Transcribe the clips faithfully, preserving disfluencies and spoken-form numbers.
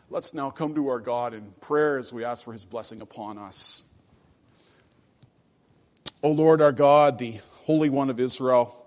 Let's now come to our God in prayer as we ask for his blessing upon us. O Lord our God, the Holy One of Israel,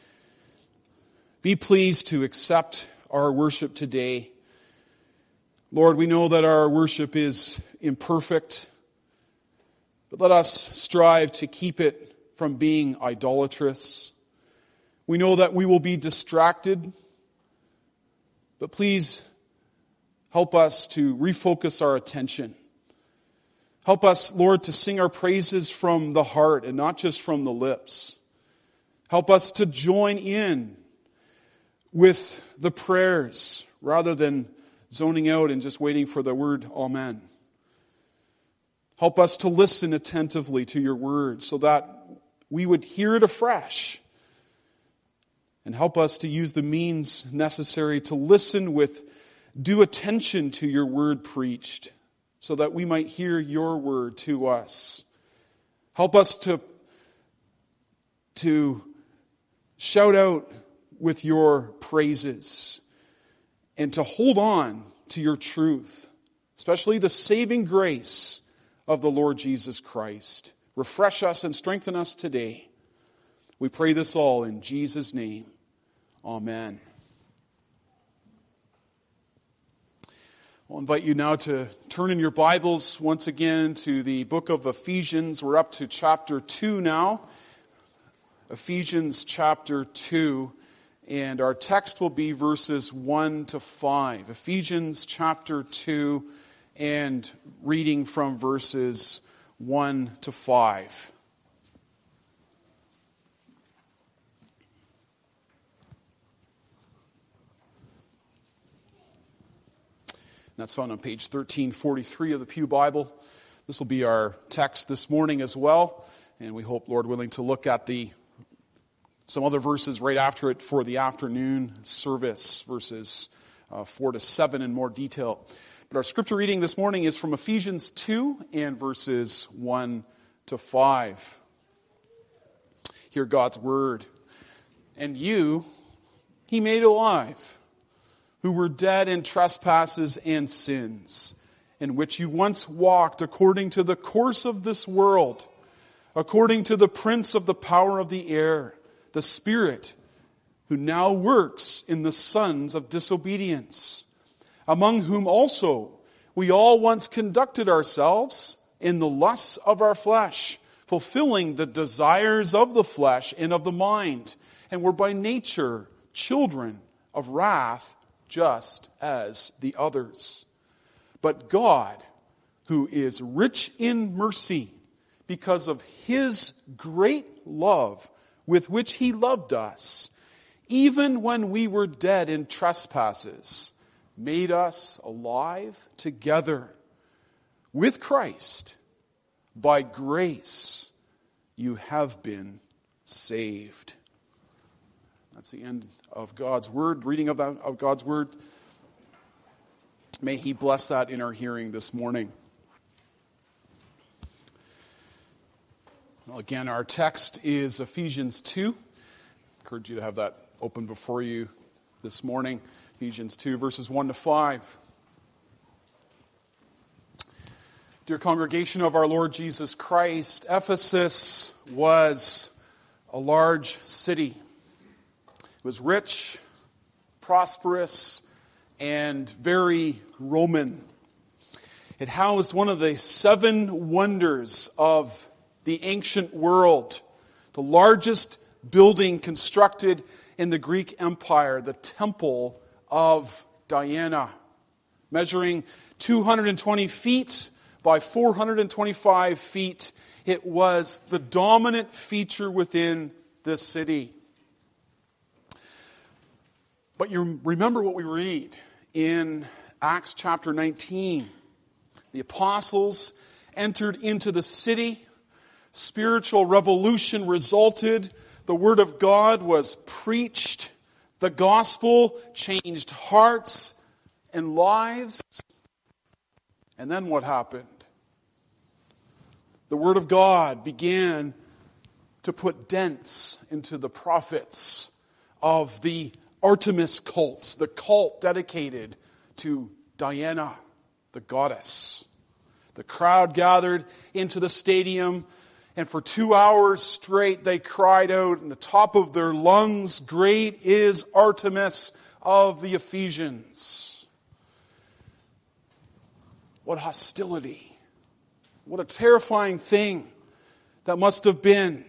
be pleased to accept our worship today. Lord, we know that our worship is imperfect, but let us strive to keep it from being idolatrous. We know that we will be distracted, but please help us to refocus our attention. Help us, Lord, to sing our praises from the heart and not just from the lips. Help us to join in with the prayers rather than zoning out and just waiting for the word amen. Help us to listen attentively to your word so that we would hear it afresh. And help us to use the means necessary to listen with due attention to your word preached so that we might hear your word to us. Help us to, to shout out with your praises and to hold on to your truth, especially the saving grace of the Lord Jesus Christ. Refresh us and strengthen us today. We pray this all in Jesus' name. Amen. I'll invite you now to turn in your Bibles once again to the book of Ephesians. We're up to chapter two now. Ephesians chapter two. And our text will be verses one to five. Ephesians chapter two and reading from verses one to five. That's found on page thirteen forty-three of the Pew Bible. This will be our text this morning as well. And we hope, Lord willing, to look at the some other verses right after it for the afternoon service, verses uh, four to seven in more detail. But our scripture reading this morning is from Ephesians two and verses one to five. Hear God's word. And you he made alive, who were dead in trespasses and sins, in which you once walked according to the course of this world, according to the prince of the power of the air, the Spirit, who now works in the sons of disobedience, among whom also we all once conducted ourselves in the lusts of our flesh, fulfilling the desires of the flesh and of the mind, and were by nature children of wrath, just as the others. But God, who is rich in mercy, because of his great love with which he loved us, even when we were dead in trespasses, made us alive together with Christ. By grace you have been saved. That's the end of God's word, reading of, that, of God's word. May he bless that in our hearing this morning. Well, again, our text is Ephesians two. I encourage you to have that open before you this morning. Ephesians two, verses one to five. Dear congregation of our Lord Jesus Christ, Ephesus was a large city. It was rich, prosperous, and very Roman. It housed one of the seven wonders of the ancient world, the largest building constructed in the Greek Empire, the Temple of Diana, measuring two hundred twenty feet by four hundred twenty-five feet. It was the dominant feature within this city. But you remember what we read in Acts chapter nineteen. The apostles entered into the city. Spiritual revolution resulted. The word of God was preached. The gospel changed hearts and lives. And then what happened? The word of God began to put dents into the prophets of the Artemis cult, the cult dedicated to Diana. the goddess. The crowd gathered into the stadium, and for two hours straight they cried out in the top of their lungs, "Great is Artemis of the Ephesians." What hostility. What a terrifying thing that must have been.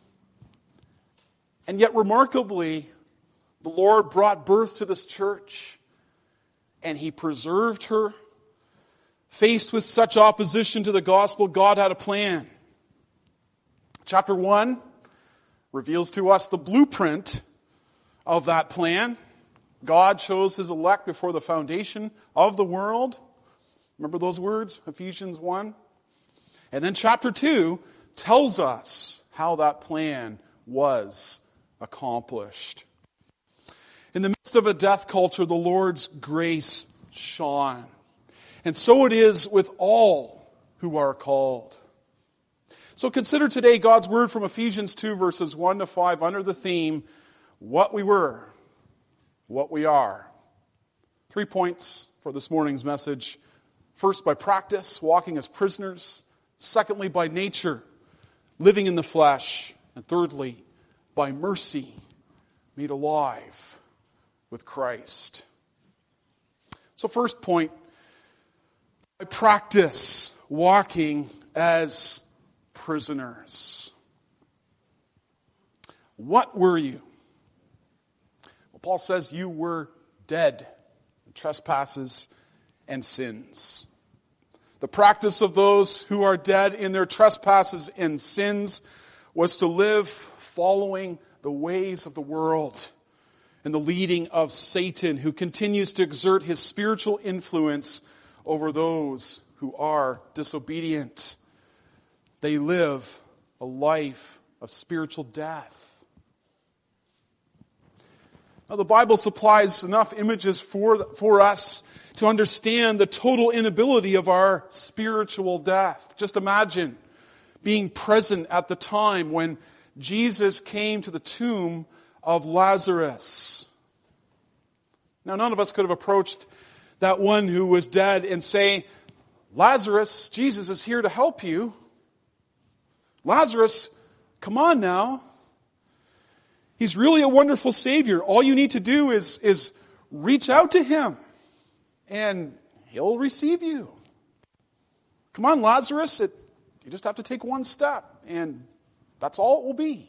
And yet remarkably, the Lord brought birth to this church, and He preserved her. Faced with such opposition to the gospel, God had a plan. Chapter one reveals to us the blueprint of that plan. God chose His elect before the foundation of the world. Remember those words, Ephesians one? And then chapter two tells us how that plan was accomplished. In the midst of a death culture, the Lord's grace shone. And so it is with all who are called. So consider today God's word from Ephesians two, verses one to five, under the theme, what we were, what we are. Three points for this morning's message. First, by practice, walking as prisoners. Secondly, by nature, living in the flesh. And thirdly, by mercy, made alive with Christ. So first point, by practice, walking as prisoners. What were you? Well, Paul says you were dead in trespasses and sins. The practice of those who are dead in their trespasses and sins was to live following the ways of the world and the leading of Satan, who continues to exert his spiritual influence over those who are disobedient. They live a life of spiritual death. Now, the Bible supplies enough images for, for us to understand the total inability of our spiritual death. Just imagine being present at the time when Jesus came to the tomb of Lazarus. Now, none of us could have approached that one who was dead and say, "Lazarus, Jesus is here to help you. Lazarus, come on now. He's really a wonderful Savior. All you need to do is, is reach out to Him, and He'll receive you. Come on, Lazarus, it, you just have to take one step, and that's all it will be."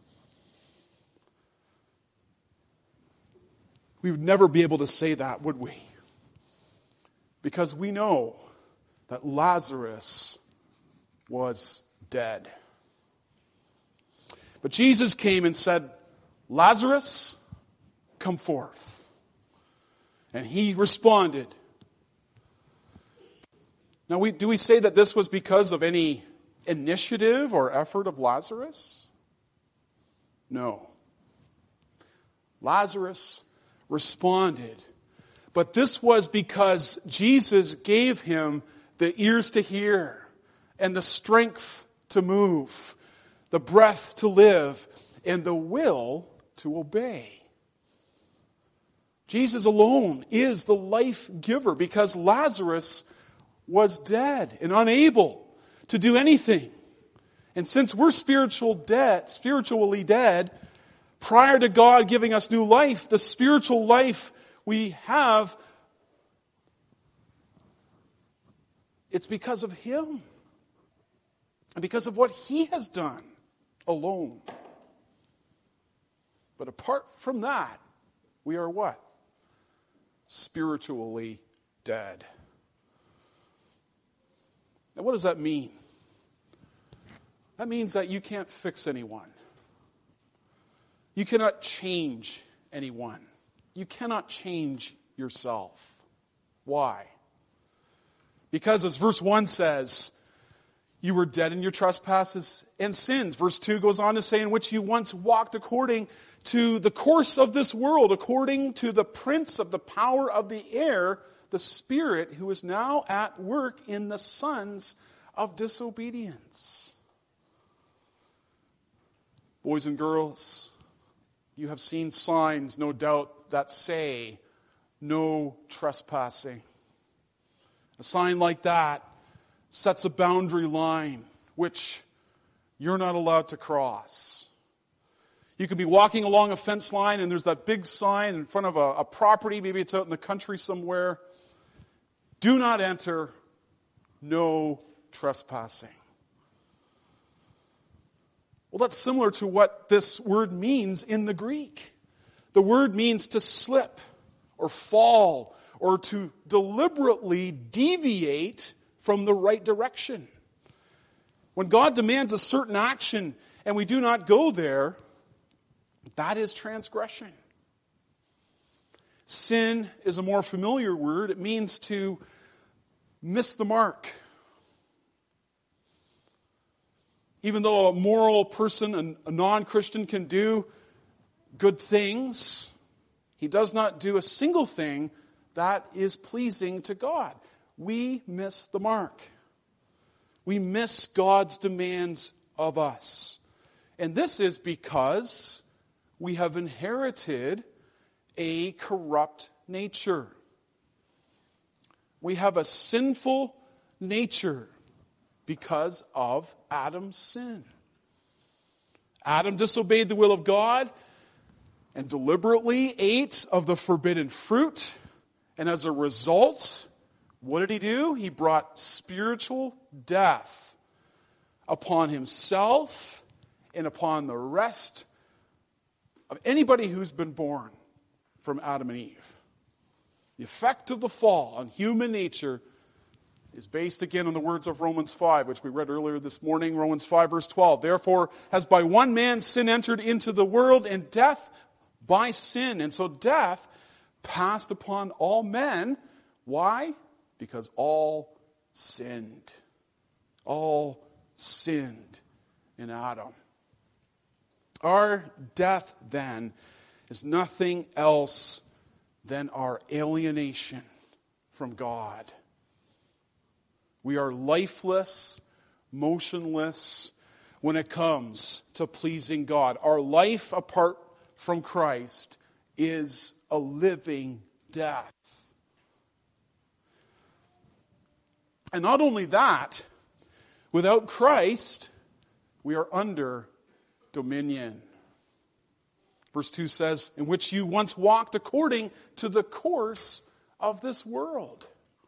We would never be able to say that, would we? Because we know that Lazarus was dead. But Jesus came and said, "Lazarus, come forth." And he responded. Now, we, do we say that this was because of any initiative or effort of Lazarus? No. Lazarus responded. But this was because Jesus gave him the ears to hear and the strength to move, the breath to live, and the will to obey. Jesus alone is the life giver because Lazarus was dead and unable to do anything. And since we're spiritual dead, spiritually dead, prior to God giving us new life, the spiritual life we have, it's because of Him. And because of what He has done alone. But apart from that, we are what? Spiritually dead. Now, what does that mean? That means that you can't fix anyone. You cannot change anyone. You cannot change yourself. Why? Because as verse one says, you were dead in your trespasses and sins. Verse two goes on to say, in which you once walked according to the course of this world, according to the prince of the power of the air, the Spirit who is now at work in the sons of disobedience. Boys and girls, you have seen signs, no doubt, that say, no trespassing. A sign like that sets a boundary line which you're not allowed to cross. You could be walking along a fence line and there's that big sign in front of a, a property, maybe it's out in the country somewhere. Do not enter, no trespassing. Well, that's similar to what this word means in the Greek. The word means to slip or fall or to deliberately deviate from the right direction. When God demands a certain action and we do not go there, that is transgression. Sin is a more familiar word. It means to miss the mark. Even though a moral person, a non-Christian, can do good things, he does not do a single thing that is pleasing to God. We miss the mark. We miss God's demands of us. And this is because we have inherited a corrupt nature. We have a sinful nature because of Adam's sin. Adam disobeyed the will of God and deliberately ate of the forbidden fruit. And as a result, what did he do? He brought spiritual death upon himself and upon the rest of anybody who's been born from Adam and Eve. The effect of the fall on human nature is based again on the words of Romans five, which we read earlier this morning, Romans five verse twelve. Therefore, as by one man sin entered into the world, and death by sin. And so death passed upon all men. Why? Because all sinned. All sinned in Adam. Our death, then, is nothing else than our alienation from God. We are lifeless, motionless when it comes to pleasing God. Our life apart from Christ is a living death. And not only that, without Christ, we are under dominion. Verse two says, in which you once walked according to the course of this world.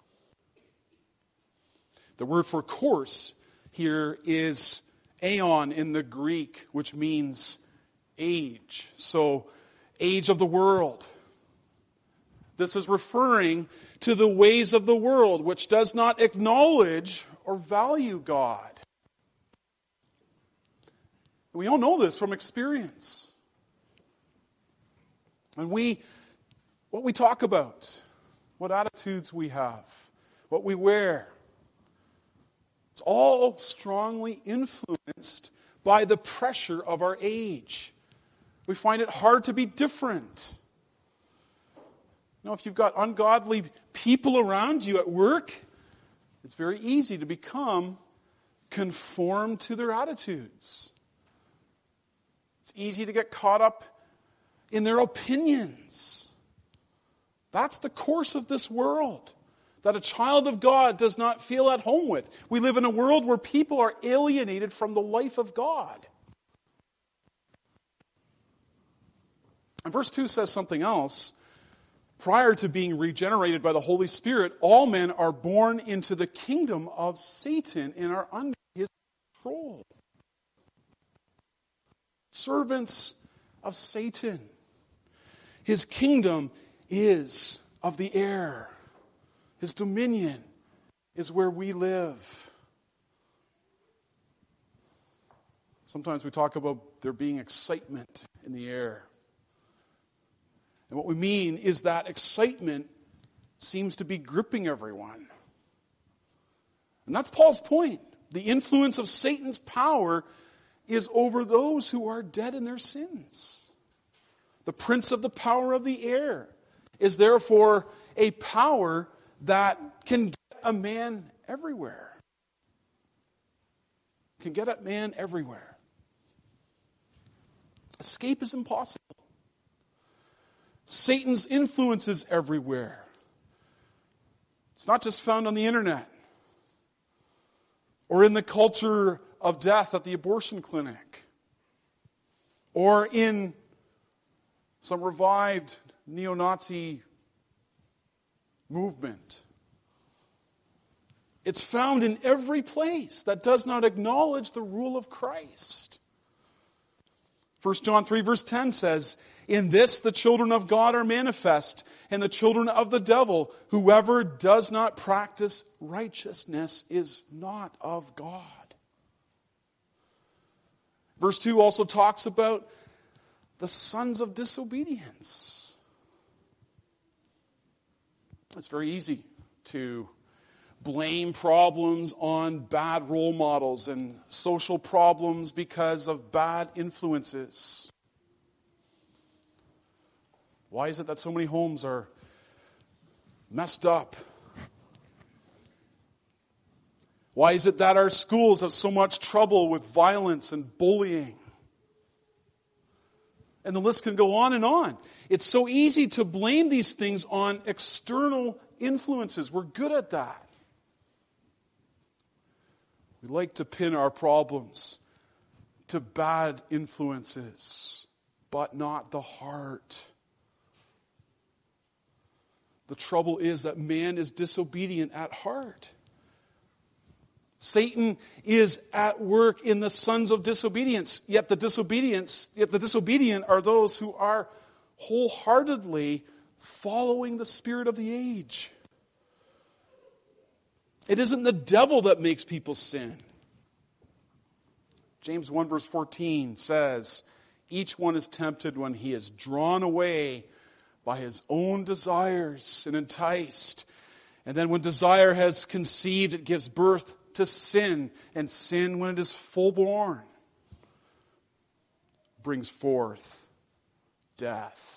The word for course here is aeon in the Greek, which means age. So, age of the world. This is referring to the ways of the world, which does not acknowledge or value God. We all know this from experience. And we, what we talk about, what attitudes we have, what we wear, it's all strongly influenced by the pressure of our age. We find it hard to be different. You know, if you've got ungodly people around you at work, it's very easy to become conformed to their attitudes. It's easy to get caught up in their opinions. That's the course of this world that a child of God does not feel at home with. We live in a world where people are alienated from the life of God. And verse two says something else. Prior to being regenerated by the Holy Spirit, all men are born into the kingdom of Satan and are under his control. Servants of Satan. His kingdom is of the air. His dominion is where we live. Sometimes we talk about there being excitement in the air. And what we mean is that excitement seems to be gripping everyone. And that's Paul's point. The influence of Satan's power is over those who are dead in their sins. The prince of the power of the air is therefore a power that can get a man everywhere. Can get at man everywhere. Escape is impossible. Satan's influence is everywhere. It's not just found on the internet or in the culture of death at the abortion clinic or in some revived neo-Nazi movement. It's found in every place that does not acknowledge the rule of Christ. First John three verse ten says, "In this the children of God are manifest, and the children of the devil. Whoever does not practice righteousness is not of God." Verse two also talks about the sons of disobedience. It's very easy to blame problems on bad role models and social problems because of bad influences. Why is it that so many homes are messed up? Why is it that our schools have so much trouble with violence and bullying? And the list can go on and on. It's so easy to blame these things on external influences. We're good at that. We like to pin our problems to bad influences, but not the heart. The trouble is that man is disobedient at heart. Satan is at work in the sons of disobedience. Yet the disobedience, yet the disobedient are those who are wholeheartedly following the spirit of the age. It isn't the devil that makes people sin. James one verse fourteen says, "Each one is tempted when he is drawn away by his own desires and enticed. And then when desire has conceived, it gives birth to sin. And sin, when it is full born, brings forth death."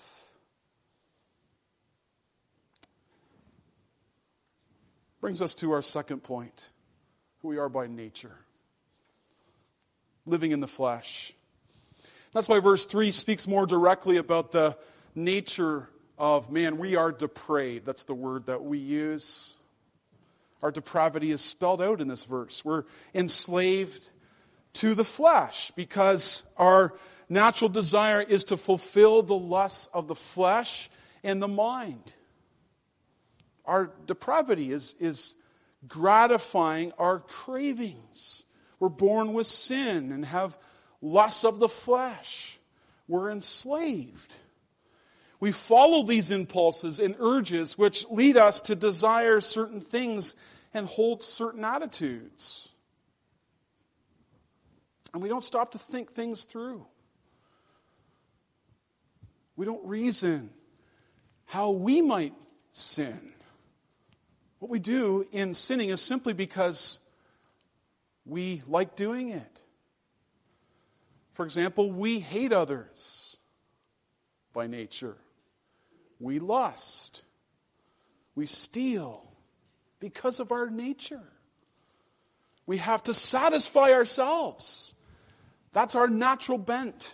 Brings us to our second point, who we are by nature. Living in the flesh. That's why verse three speaks more directly about the nature of man. We are depraved. That's the word that we use. Our depravity is spelled out in this verse. We're enslaved to the flesh because our natural desire is to fulfill the lusts of the flesh and the mind. Our depravity is, is gratifying our cravings. We're born with sin and have lusts of the flesh. We're enslaved. We follow these impulses and urges which lead us to desire certain things and hold certain attitudes. And we don't stop to think things through. We don't reason how we might sin. What we do in sinning is simply because we like doing it. For example, we hate others by nature. We lust. We steal because of our nature. We have to satisfy ourselves. That's our natural bent.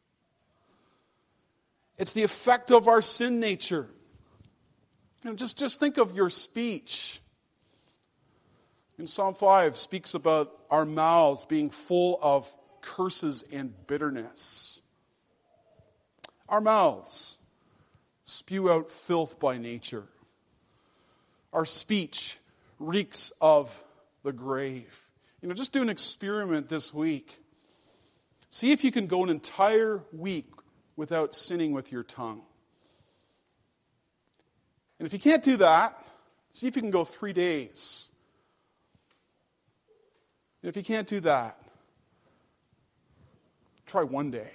It's the effect of our sin nature. You know, just, just think of your speech. In Psalm five speaks about our mouths being full of curses and bitterness. Our mouths spew out filth by nature. Our speech reeks of the grave. You know, just do an experiment this week. See if you can go an entire week without sinning with your tongue. And if you can't do that, see if you can go three days. And if you can't do that, try one day.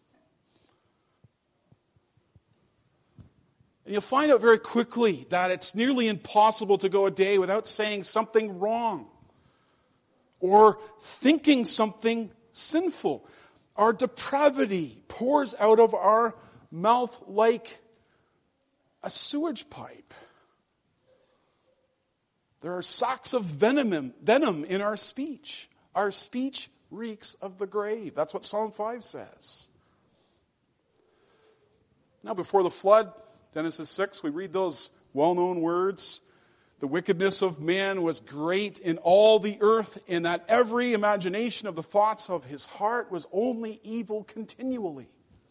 And you'll find out very quickly that it's nearly impossible to go a day without saying something wrong or thinking something sinful. Our depravity pours out of our mouth like a sewage pipe. There are sacks of venom, venom in our speech. Our speech reeks of the grave. That's what Psalm five says. Now, before the flood, Genesis six, we read those well-known words. The wickedness of man was great in all the earth, and that every imagination of the thoughts of his heart was only evil continually.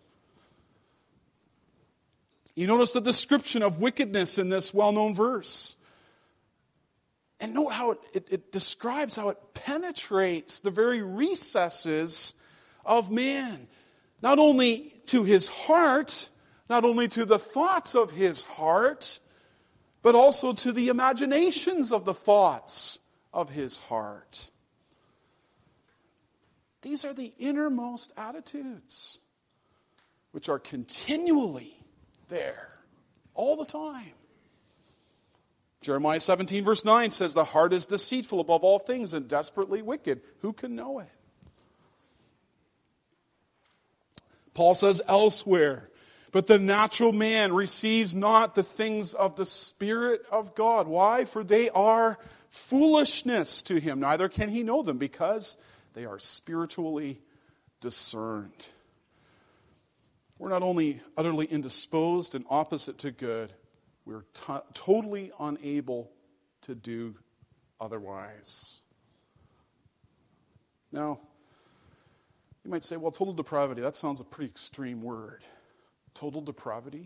You notice the description of wickedness in this well-known verse. And note how it, it, it describes how it penetrates the very recesses of man. Not only to his heart, not only to the thoughts of his heart, but also to the imaginations of the thoughts of his heart. These are the innermost attitudes, which are continually there, all the time. Jeremiah seventeen verse nine says, the heart is deceitful above all things and desperately wicked. Who can know it? Paul says elsewhere, but the natural man receives not the things of the Spirit of God. Why? For they are foolishness to him. Neither can he know them because they are spiritually discerned. We're not only utterly indisposed and opposite to good, we're t- totally unable to do otherwise. Now, you might say, well, total depravity, that sounds a pretty extreme word. Total depravity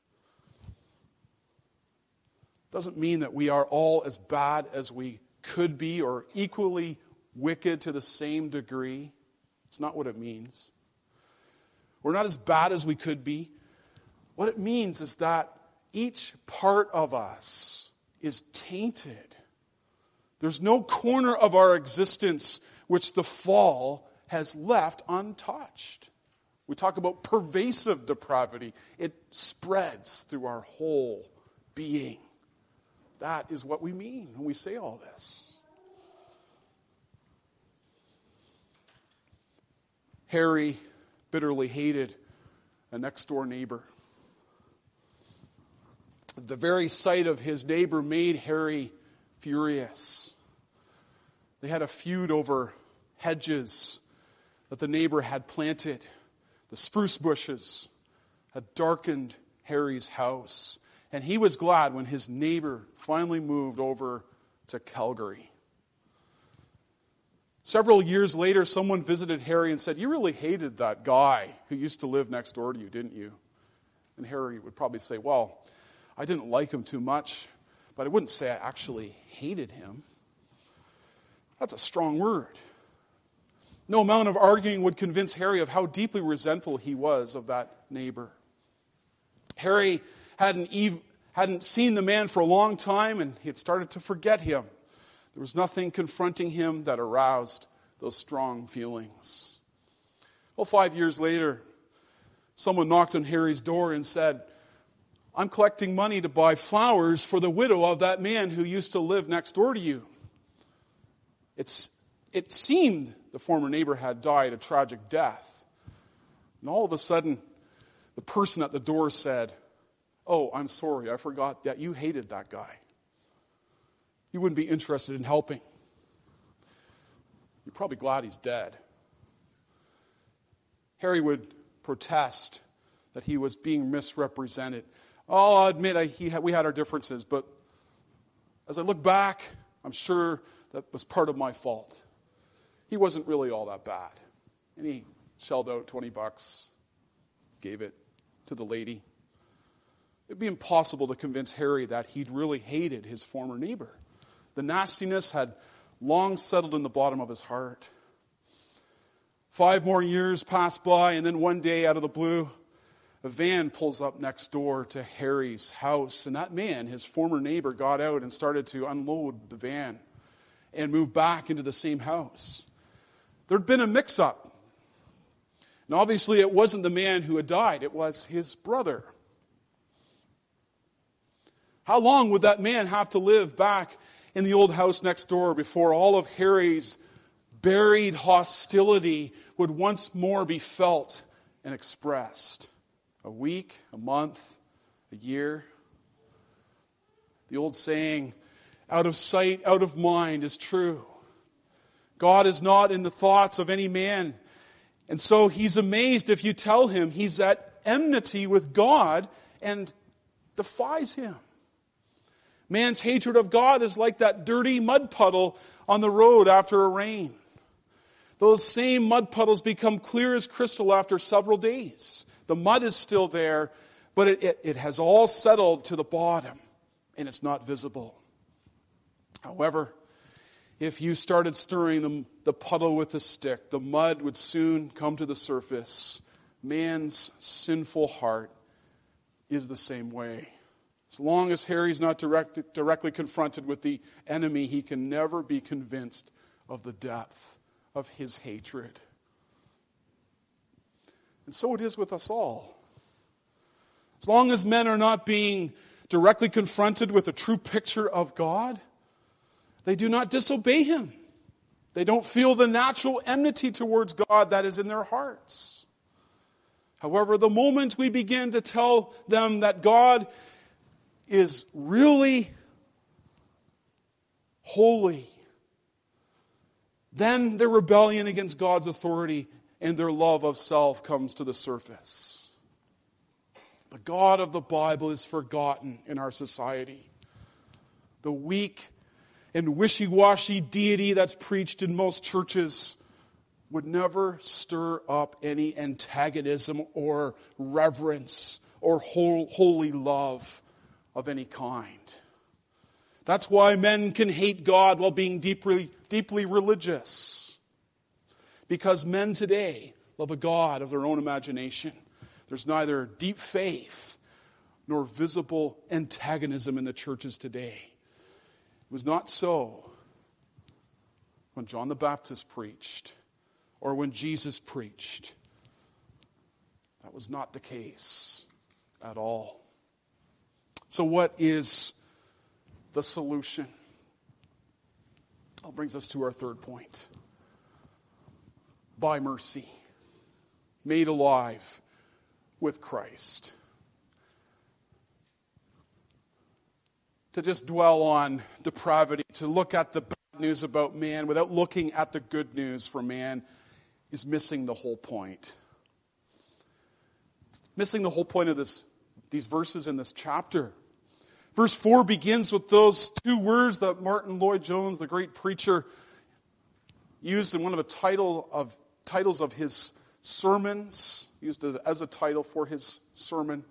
doesn't mean that we are all as bad as we could be or equally wicked to the same degree. It's not what it means. We're not as bad as we could be. What it means is that each part of us is tainted. There's no corner of our existence which the fall has left untouched. We talk about pervasive depravity. It spreads through our whole being. That is what we mean when we say all this. Harry bitterly hated a next-door neighbor. The very sight of his neighbor made Harry furious. They had a feud over hedges that the neighbor had planted. The spruce bushes had darkened Harry's house, and he was glad when his neighbor finally moved over to Calgary. Several years later, someone visited Harry and said, "You really hated that guy who used to live next door to you, didn't you?" And Harry would probably say, "Well, I didn't like him too much, but I wouldn't say I actually hated him." That's a strong word. No amount of arguing would convince Harry of how deeply resentful he was of that neighbor. Harry hadn't even, hadn't seen the man for a long time, and he had started to forget him. There was nothing confronting him that aroused those strong feelings. Well, five years later, someone knocked on Harry's door and said, "I'm collecting money to buy flowers for the widow of that man who used to live next door to you." It's, it seemed the former neighbor had died a tragic death. And all of a sudden, the person at the door said, "Oh, I'm sorry, I forgot that you hated that guy. You wouldn't be interested in helping. You're probably glad he's dead." Harry would protest that he was being misrepresented. "Oh, I'll admit I, he had, we had our differences, but as I look back, I'm sure that was part of my fault. He wasn't really all that bad." And he shelled out twenty bucks, gave it to the lady. It'd be impossible to convince Harry that he'd really hated his former neighbor. The nastiness had long settled in the bottom of his heart. Five more years passed by, and then one day, out of the blue, a van pulls up next door to Harry's house. And that man, his former neighbor, got out and started to unload the van and move back into the same house. There'd been a mix-up. And obviously it wasn't the man who had died. It was his brother. How long would that man have to live back in the old house next door before all of Harry's buried hostility would once more be felt and expressed? A week, a month, a year? The old saying, "Out of sight, out of mind," is true. God is not in the thoughts of any man. And so he's amazed if you tell him he's at enmity with God and defies him. Man's hatred of God is like that dirty mud puddle on the road after a rain. Those same mud puddles become clear as crystal after several days. The mud is still there, but it, it, it has all settled to the bottom, and it's not visible. However, if you started stirring the, the puddle with a stick, the mud would soon come to the surface. Man's sinful heart is the same way. As long as Harry's not direct, directly confronted with the enemy, he can never be convinced of the depth of his hatred. And so it is with us all. As long as men are not being directly confronted with a true picture of God, they do not disobey Him. They don't feel the natural enmity towards God that is in their hearts. However, the moment we begin to tell them that God is really holy, then their rebellion against God's authority and their love of self comes to the surface. The God of the Bible is forgotten in our society. The weak and wishy-washy deity that's preached in most churches would never stir up any antagonism or reverence or holy love of any kind. That's why men can hate God while being deeply, deeply religious. Because men today love a God of their own imagination. There's neither deep faith nor visible antagonism in the churches today. It was not so when John the Baptist preached or when Jesus preached. That was not the case at all. So what is the solution? That brings us to our third point. By mercy, made alive with Christ. To just dwell on depravity, to look at the bad news about man without looking at the good news for man is missing the whole point. Missing the whole point of this, these verses in this chapter. Verse four begins with those two words that Martin Lloyd-Jones, the great preacher, used in one of the title of titles of his sermons, used it as a title for his sermon.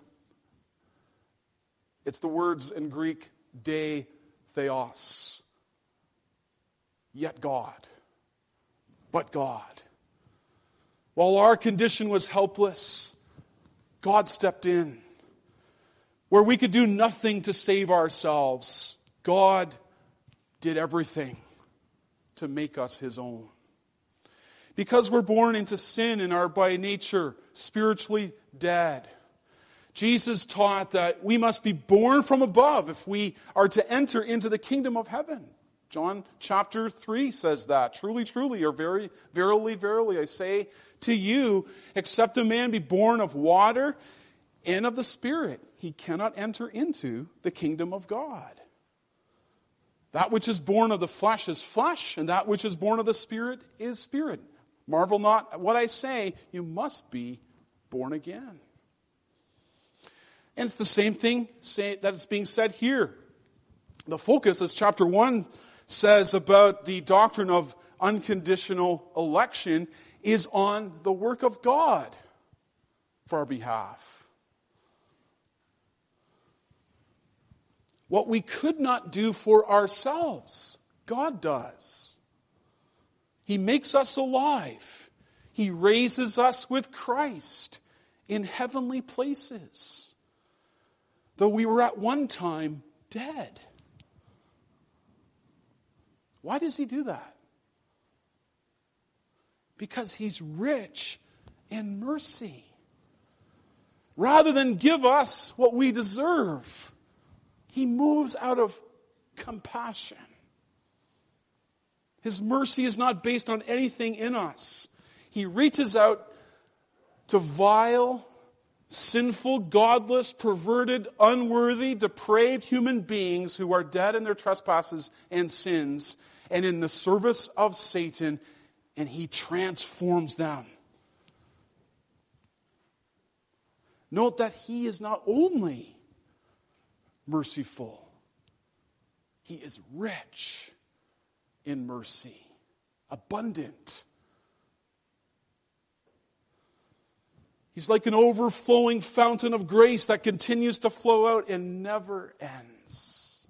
It's the words in Greek, de theos. Yet God. But God. While our condition was helpless, God stepped in. Where we could do nothing to save ourselves, God did everything to make us His own. Because we're born into sin and are by nature spiritually dead, Jesus taught that we must be born from above if we are to enter into the kingdom of heaven. John chapter three says that. Truly, truly, or very, verily, verily, I say to you, except a man be born of water and of the Spirit, he cannot enter into the kingdom of God. That which is born of the flesh is flesh, and that which is born of the Spirit is spirit. Marvel not at what I say, you must be born again. And it's the same thing that is being said here. The focus, as chapter one says about the doctrine of unconditional election, is on the work of God for our behalf. What we could not do for ourselves, God does. He makes us alive. He raises us with Christ in heavenly places, though we were at one time dead. Why does He do that? Because He's rich in mercy. Rather than give us what we deserve, He moves out of compassion. His mercy is not based on anything in us. He reaches out to vile, sinful, godless, perverted, unworthy, depraved human beings who are dead in their trespasses and sins and in the service of Satan, and He transforms them. Note that He is not only merciful, He is rich in mercy, abundant. He's like an overflowing fountain of grace that continues to flow out and never ends.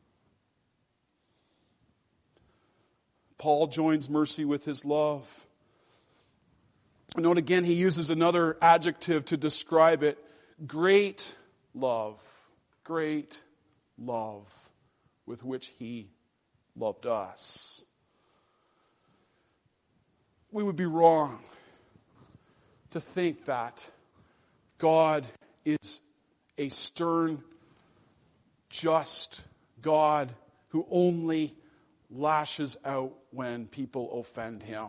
Paul joins mercy with his love. Note again, he uses another adjective to describe it. Great love. Great love with which he loved us. We would be wrong to think that God is a stern, just God who only lashes out when people offend him.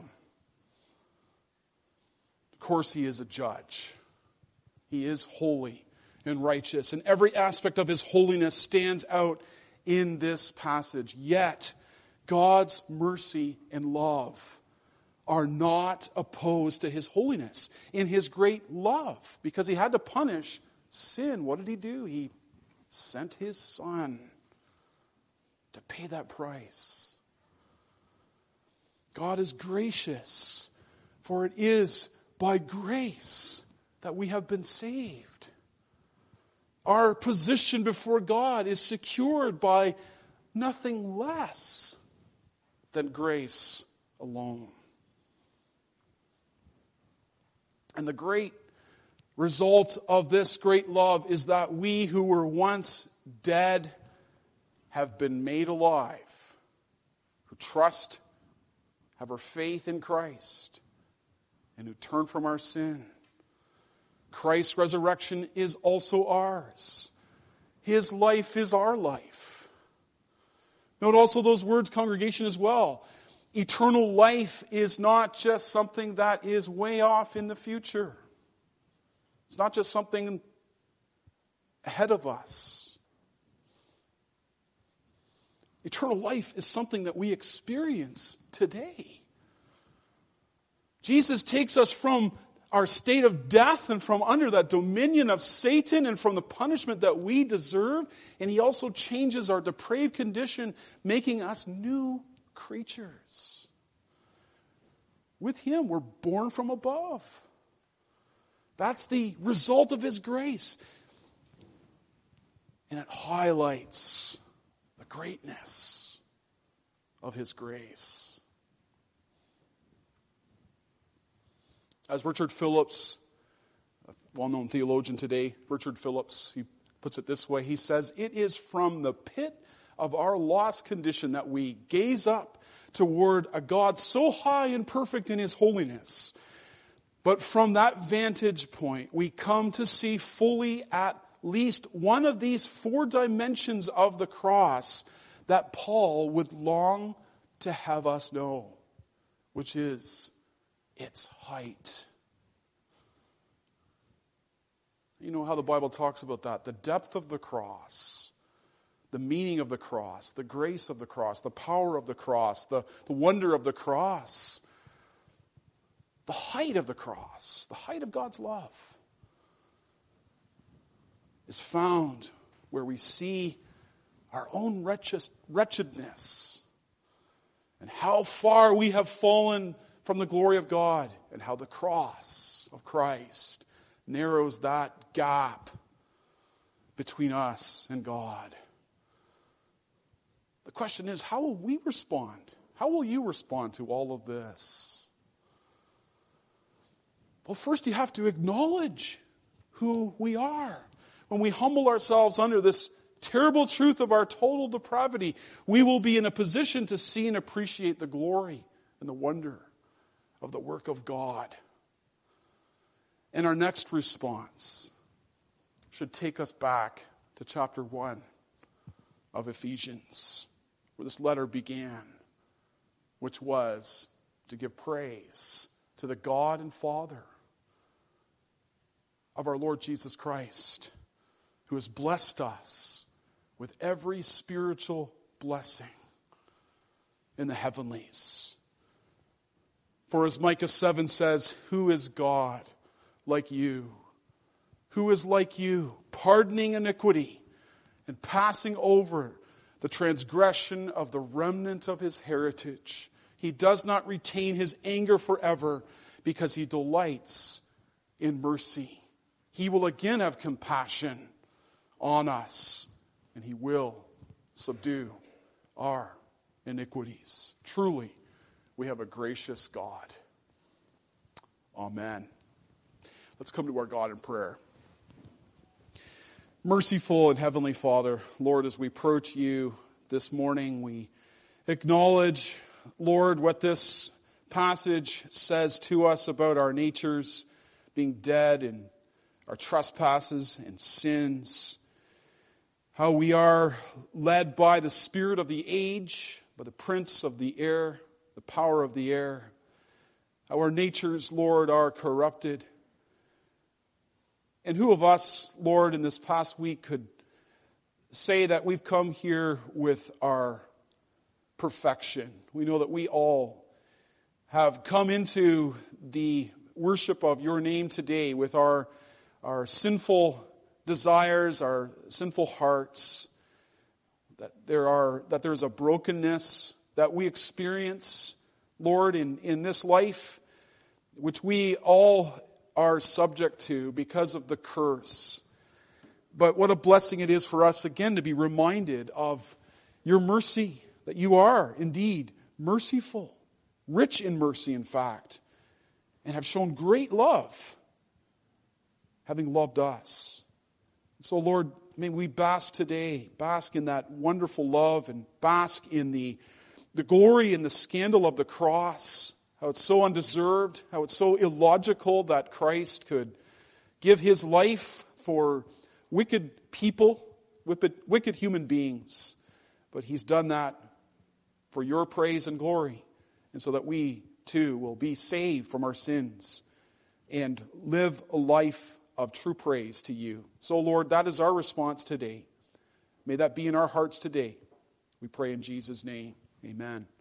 Of course, he is a judge. He is holy and righteous, and every aspect of his holiness stands out in this passage. Yet, God's mercy and love are not opposed to his holiness in his great love, because he had to punish sin. What did he do? He sent his Son to pay that price. God is gracious, for it is by grace that we have been saved. Our position before God is secured by nothing less than grace alone. And the great result of this great love is that we who were once dead have been made alive, who trust, have our faith in Christ, and who turn from our sin. Christ's resurrection is also ours. His life is our life. Note also those words, congregation, as well. Eternal life is not just something that is way off in the future. It's not just something ahead of us. Eternal life is something that we experience today. Jesus takes us from our state of death and from under that dominion of Satan and from the punishment that we deserve. And he also changes our depraved condition, making us new creatures. With him, we're born from above. That's the result of his grace. And it highlights the greatness of his grace. As Richard Phillips, a well-known theologian today, Richard Phillips, he puts it this way. He says, "It is from the pit of our lost condition that we gaze up toward a God so high and perfect in his holiness. But from that vantage point, we come to see fully at least one of these four dimensions of the cross that Paul would long to have us know, which is its height." You know how the Bible talks about that. The depth of the cross, the meaning of the cross, the grace of the cross, the power of the cross, the, the wonder of the cross, the height of the cross, the height of God's love is found where we see our own wretched, wretchedness and how far we have fallen from the glory of God, and how the cross of Christ narrows that gap between us and God. The question is, how will we respond? How will you respond to all of this? Well, first you have to acknowledge who we are. When we humble ourselves under this terrible truth of our total depravity, we will be in a position to see and appreciate the glory and the wonder of the work of God. And our next response should take us back to chapter one of Ephesians, where this letter began, which was to give praise to the God and Father of our Lord Jesus Christ, who has blessed us with every spiritual blessing in the heavenlies. For as Micah seven says, "Who is God like you? Who is like you, pardoning iniquity and passing over the transgression of the remnant of his heritage. He does not retain his anger forever because he delights in mercy. He will again have compassion on us, and he will subdue our iniquities. Truly, we have a gracious God. Amen. Let's come to our God in prayer. Merciful and Heavenly Father, Lord, as we approach you this morning, we acknowledge, Lord, what this passage says to us about our natures being dead and our trespasses and sins. How we are led by the spirit of the age, by the prince of the air, the power of the air. How our natures, Lord, are corrupted. And who of us, Lord, in this past week could say that we've come here with our perfection? We know that we all have come into the worship of your name today with our, our sinful desires, our sinful hearts, that there are that there's a brokenness that we experience, Lord, in, in this life, which we all are subject to because of the curse. But what a blessing it is for us again to be reminded of your mercy, that you are indeed merciful, rich in mercy in fact, and have shown great love, having loved us. So Lord, may we bask today, bask in that wonderful love and bask in the, the glory and the scandal of the cross. How it's so undeserved, how it's so illogical that Christ could give his life for wicked people, wicked, wicked human beings. But he's done that for your praise and glory, and so that we too will be saved from our sins and live a life of true praise to you. So Lord, that is our response today. May that be in our hearts today. We pray in Jesus' name. Amen.